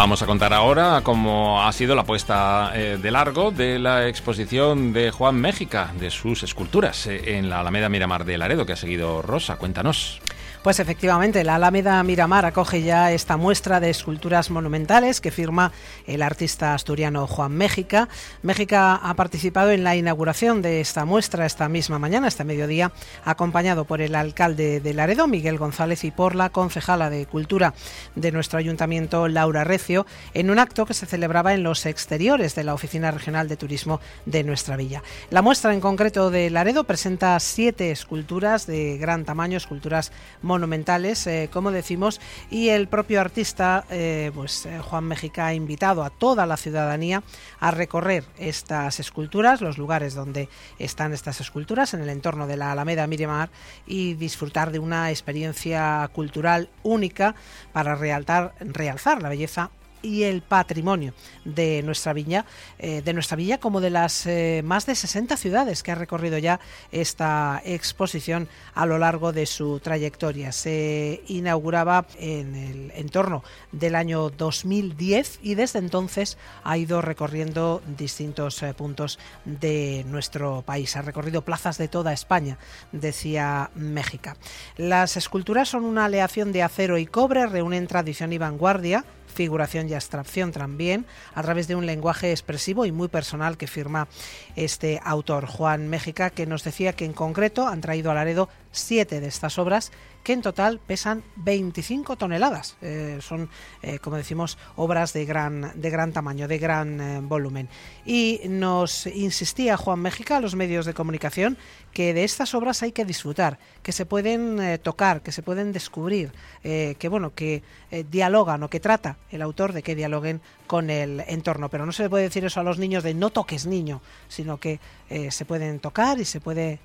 Vamos a contar ahora cómo ha sido la puesta de largo de la exposición de Juan Mégica, de sus esculturas, en la Alameda Miramar de Laredo, que ha seguido Rosa. Cuéntanos. Pues efectivamente, la Alameda Miramar acoge ya esta muestra de esculturas monumentales que firma el artista asturiano Juan Mégica. Mégica ha participado en la inauguración de esta muestra esta misma mañana, este mediodía, acompañado por el alcalde de Laredo, Miguel González, y por la concejala de Cultura de nuestro ayuntamiento, Laura Recio, en un acto que se celebraba en los exteriores de la Oficina Regional de Turismo de nuestra villa. La muestra en concreto de Laredo presenta 7 esculturas de gran tamaño, esculturas monumentales, como decimos, y el propio artista, Juan Mégica, ha invitado a toda la ciudadanía a recorrer estas esculturas, los lugares donde están estas esculturas, en el entorno de la Alameda Miramar, y disfrutar de una experiencia cultural única para realzar la belleza y el patrimonio de nuestra villa, como de las más de 60 ciudades que ha recorrido ya esta exposición a lo largo de su trayectoria. Se inauguraba en el entorno del año 2010 y desde entonces ha ido recorriendo distintos puntos de nuestro país. Ha recorrido plazas de toda España, decía Mégica. Las esculturas son una aleación de acero y cobre, reúnen tradición y vanguardia, figuración y abstracción también, a través de un lenguaje expresivo y muy personal que firma este autor, Juan Mégica, que nos decía que en concreto han traído a Laredo 7 de estas obras, que en total pesan 25 toneladas. Son, como decimos, obras de gran tamaño, de gran volumen. Y nos insistía Juan Mégica a los medios de comunicación que de estas obras hay que disfrutar, que se pueden tocar, que se pueden descubrir, que dialogan, o que trata el autor de que dialoguen con el entorno. Pero no se le puede decir eso a los niños de no toques, niño, sino que se pueden tocar y se puede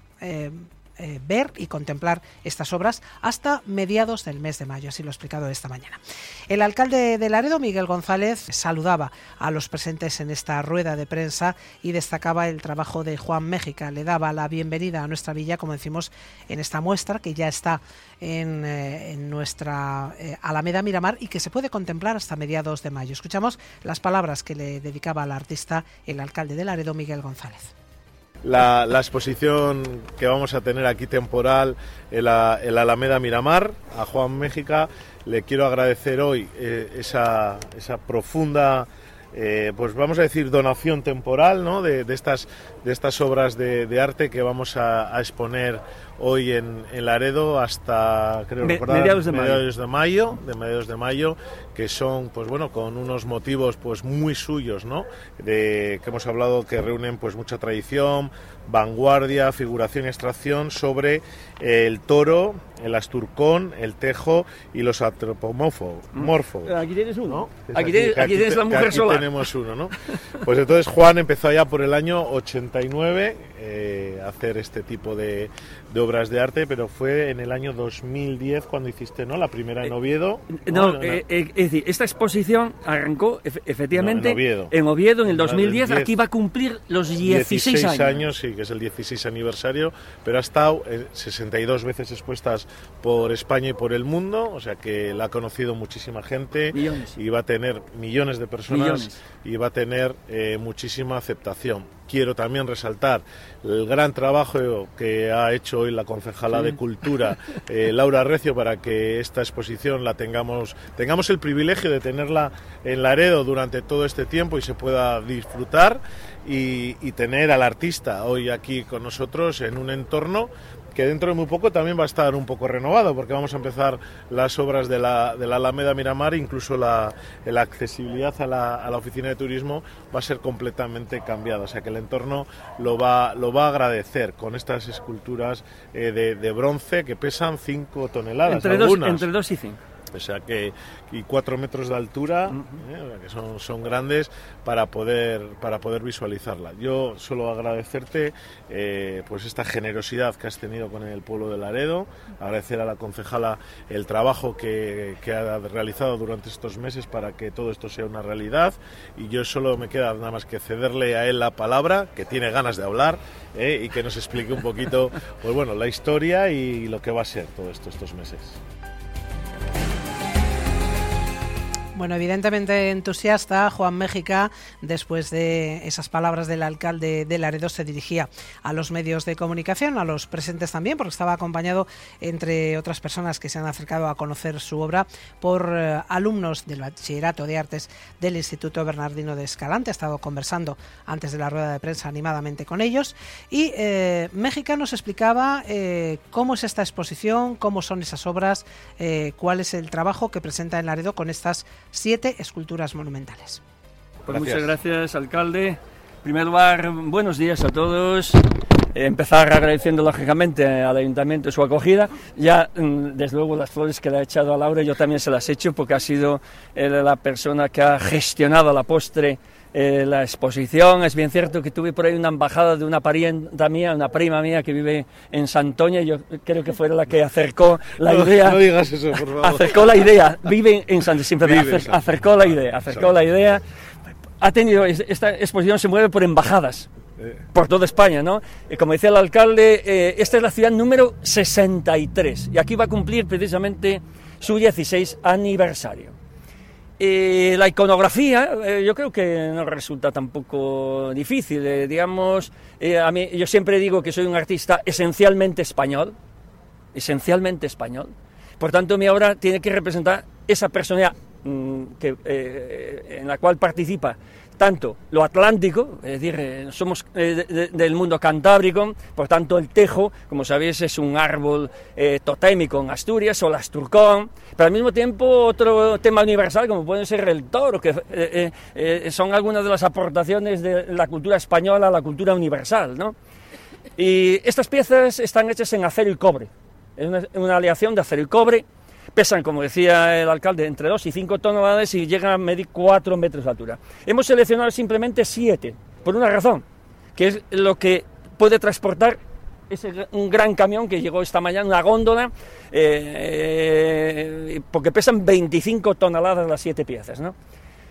ver y contemplar estas obras hasta mediados del mes de mayo, así lo he explicado esta mañana. El alcalde de Laredo, Miguel González, saludaba a los presentes en esta rueda de prensa y destacaba el trabajo de Juan Mégica. Le daba la bienvenida a nuestra villa, como decimos, en esta muestra que ya está en nuestra Alameda Miramar y que se puede contemplar hasta mediados de mayo. Escuchamos las palabras que le dedicaba al artista el alcalde de Laredo, Miguel González. La exposición que vamos a tener aquí temporal en la Alameda Miramar, a Juan Mégica le quiero agradecer hoy esa profunda, pues vamos a decir, donación temporal, ¿no? de estas obras de arte que vamos a exponer hoy en Laredo hasta, creo recordar, mediados de mayo, que son, pues bueno, con unos motivos pues muy suyos, ¿no? Que hemos hablado, que reúnen pues mucha tradición, vanguardia, figuración y abstracción sobre el toro, el asturcón, el tejo y los antropomorfos. Aquí tienes uno, ¿no? aquí tienes la mujer sola. Aquí tenemos uno, ¿no? Pues entonces Juan empezó allá por el año 89 a hacer este tipo de obras de arte, pero fue en el año 2010 cuando hiciste, ¿no?, la primera en Oviedo. Es decir, esta exposición arrancó efectivamente en Oviedo en el 2010, aquí va a cumplir los 16 años, sí, que es el 16 aniversario, pero ha estado 62 veces expuestas por España y por el mundo, o sea que la ha conocido muchísima gente, y va a tener millones de personas y va a tener muchísima aceptación. Quiero también resaltar el gran trabajo que ha hecho hoy la concejala de Cultura, Laura Recio, para que esta exposición la tengamos el privilegio de tenerla en Laredo durante todo este tiempo y se pueda disfrutar y tener al artista hoy aquí con nosotros en un entorno que dentro de muy poco también va a estar un poco renovado, porque vamos a empezar las obras de la Alameda Miramar, incluso la accesibilidad a la oficina de turismo va a ser completamente cambiada, o sea que el entorno lo va a agradecer con estas esculturas de bronce que pesan 5 toneladas. Entre 2 y 5. O sea que, y 4 metros de altura, que son grandes para poder visualizarla. Yo solo agradecerte pues esta generosidad que has tenido con el pueblo de Laredo, agradecer a la concejala el trabajo que ha realizado durante estos meses para que todo esto sea una realidad, y yo solo me queda nada más que cederle a él la palabra, que tiene ganas de hablar, y que nos explique un poquito pues bueno, la historia y lo que va a ser todo esto estos meses. Bueno, evidentemente entusiasta, Juan Mégica, después de esas palabras del alcalde de Laredo, se dirigía a los medios de comunicación, a los presentes también, porque estaba acompañado, entre otras personas que se han acercado a conocer su obra, por alumnos del Bachillerato de Artes del Instituto Bernardino de Escalante. Ha estado conversando antes de la rueda de prensa animadamente con ellos, y Mégica nos explicaba cómo es esta exposición, cómo son esas obras, cuál es el trabajo que presenta en Laredo con estas 7 esculturas monumentales. Pues muchas gracias, alcalde. En primer lugar, buenos días a todos. Empezar agradeciendo lógicamente al ayuntamiento su acogida. Ya, desde luego, las flores que le ha echado a Laura yo también se las he hecho, porque ha sido la persona que ha gestionado a la postre la exposición. Es bien cierto que tuve por ahí una embajada de una parienta mía, una prima mía que vive en Santoña. Yo creo que fue la que acercó la idea. No digas eso, por favor. Acercó la idea. Vive en Santoña, siempre acercó la idea. Ha tenido, esta exposición se mueve por embajadas por toda España, ¿no? Como decía el alcalde, esta es la ciudad número 63 y aquí va a cumplir precisamente su 16 aniversario. La iconografía, yo creo que no resulta tampoco difícil, digamos, a mí, yo siempre digo que soy un artista esencialmente español, por tanto mi obra tiene que representar esa personalidad en la cual participa tanto lo atlántico, es decir, somos del mundo cantábrico, por tanto el tejo, como sabéis, es un árbol totémico en Asturias, o el asturcón, pero al mismo tiempo otro tema universal como puede ser el toro, que son algunas de las aportaciones de la cultura española a la cultura universal, ¿no? Y estas piezas están hechas en acero y cobre, es una aleación de acero y cobre. Pesan, como decía el alcalde, entre 2 y 5 toneladas y llegan a medir 4 metros de altura. Hemos seleccionado simplemente 7, por una razón, que es lo que puede transportar un gran camión que llegó esta mañana, una góndola, porque pesan 25 toneladas las 7 piezas, ¿no?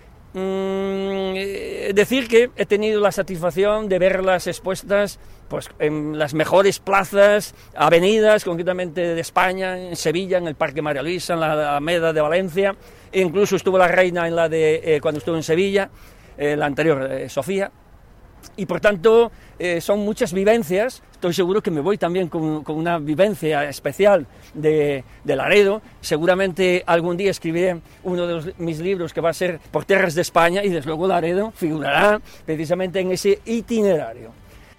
Decir que he tenido la satisfacción de verlas expuestas pues en las mejores plazas, avenidas, concretamente de España, en Sevilla, en el Parque María Luisa, en la Alameda de Valencia, e incluso estuvo la reina en la de cuando estuvo en Sevilla, la anterior, Sofía, y por tanto son muchas vivencias. Estoy seguro que me voy también con una vivencia especial de Laredo. Seguramente algún día escribiré uno de mis libros que va a ser por tierras de España, y desde luego Laredo figurará precisamente en ese itinerario.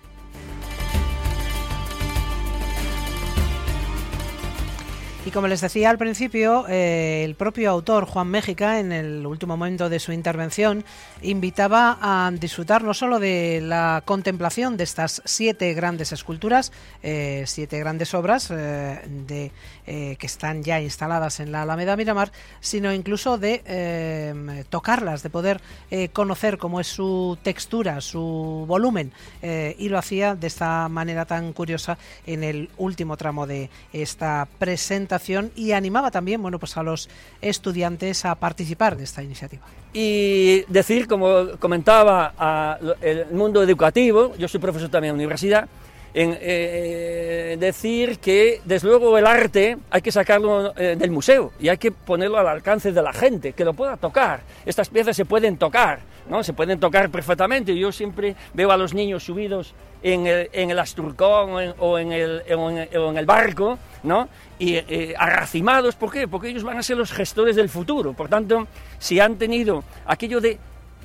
Y como les decía al principio, el propio autor, Juan Mégica, en el último momento de su intervención, invitaba a disfrutar no solo de la contemplación de estas 7 grandes esculturas, 7 grandes obras que están ya instaladas en la Alameda Miramar, sino incluso de tocarlas, de poder conocer cómo es su textura, su volumen, y lo hacía de esta manera tan curiosa en el último tramo de esta presentación, y animaba también, bueno, pues a los estudiantes a participar de esta iniciativa. Y decir, como comentaba, el mundo educativo, yo soy profesor también en la universidad, decir que desde luego el arte hay que sacarlo del museo y hay que ponerlo al alcance de la gente, que lo pueda tocar. Estas piezas se pueden tocar, ¿no? Se pueden tocar perfectamente. Yo siempre veo a los niños subidos en el asturcón o en el barco, ¿no? Y arracimados. ¿Por qué? Porque ellos van a ser los gestores del futuro. Por tanto, si han tenido aquello de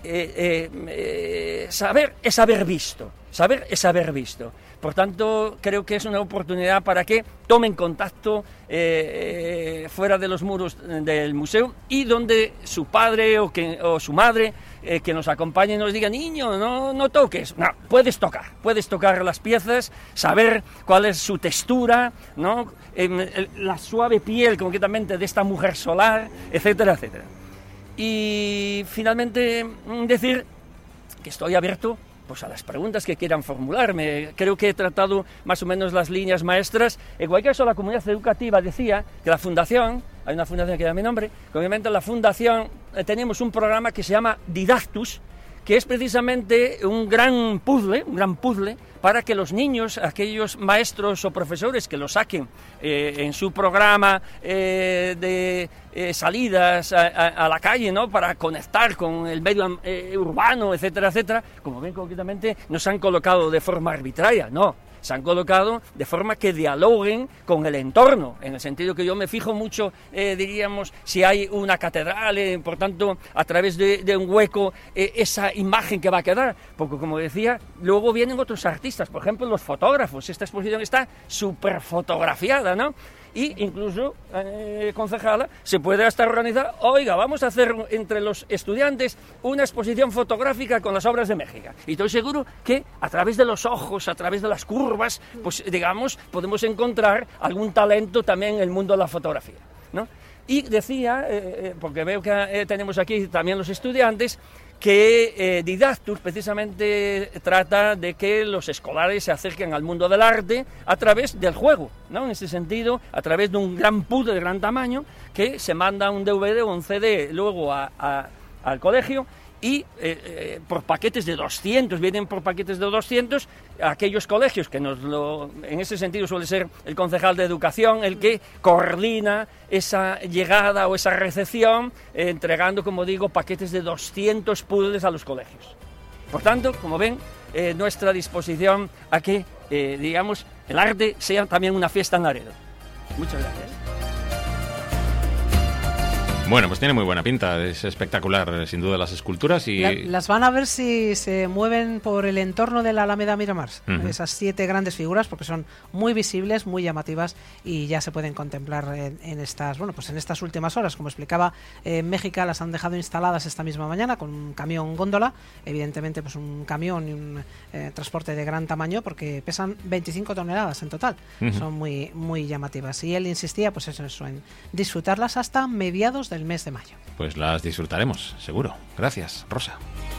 saber es haber visto. Saber es haber visto. Por tanto, creo que es una oportunidad para que tomen contacto fuera de los muros del museo, y donde su padre o su madre que nos acompañe y nos diga: niño, no toques. No, puedes tocar las piezas, saber cuál es su textura, ¿no? La suave piel concretamente de esta mujer solar, etcétera, etcétera. Y finalmente decir que estoy abierto pues a las preguntas que quieran formularme. Creo que he tratado más o menos las líneas maestras. En cualquier caso, la comunidad educativa decía que la fundación, hay una fundación que da mi nombre, que obviamente en la fundación tenemos un programa que se llama Didactus, que es precisamente un gran puzzle para que los niños, aquellos maestros o profesores que lo saquen en su programa de salidas a la calle, ¿no?, para conectar con el medio urbano, etcétera, etcétera, como ven concretamente, no se han colocado de forma arbitraria, no. Se han colocado de forma que dialoguen con el entorno, en el sentido que yo me fijo mucho, diríamos, si hay una catedral, por tanto, a través de un hueco, esa imagen que va a quedar, porque como decía, luego vienen otros artistas, por ejemplo, los fotógrafos. Esta exposición está súper fotografiada, ¿no? Y incluso, concejala, se puede hasta organizar, oiga, vamos a hacer entre los estudiantes una exposición fotográfica con las obras de México. Y estoy seguro que a través de los ojos, a través de las curvas, pues digamos, podemos encontrar algún talento también en el mundo de la fotografía, ¿no? Y decía, porque veo que tenemos aquí también los estudiantes, que Didactus precisamente trata de que los escolares se acerquen al mundo del arte a través del juego, ¿no? En ese sentido, a través de un gran puzzle de gran tamaño, que se manda un DVD o un CD luego al colegio, y por paquetes de 200, vienen por paquetes de 200, aquellos colegios que en ese sentido suele ser el concejal de educación el que coordina esa llegada o esa recepción, entregando, como digo, paquetes de 200 puzzles a los colegios. Por tanto, como ven, nuestra disposición a que, digamos, el arte sea también una fiesta en Laredo. Muchas gracias. Bueno, pues tiene muy buena pinta, es espectacular, sin duda, las esculturas y... Las van a ver si se mueven por el entorno de la Alameda Miramar, esas 7 grandes figuras, porque son muy visibles, muy llamativas, y ya se pueden contemplar en estas últimas horas. Como explicaba, México las han dejado instaladas esta misma mañana con un camión góndola, evidentemente pues un camión y un transporte de gran tamaño, porque pesan 25 toneladas en total, son muy, muy llamativas. Y él insistía pues eso, en disfrutarlas hasta mediados del mes de mayo. Pues las disfrutaremos, seguro. Gracias, Rosa.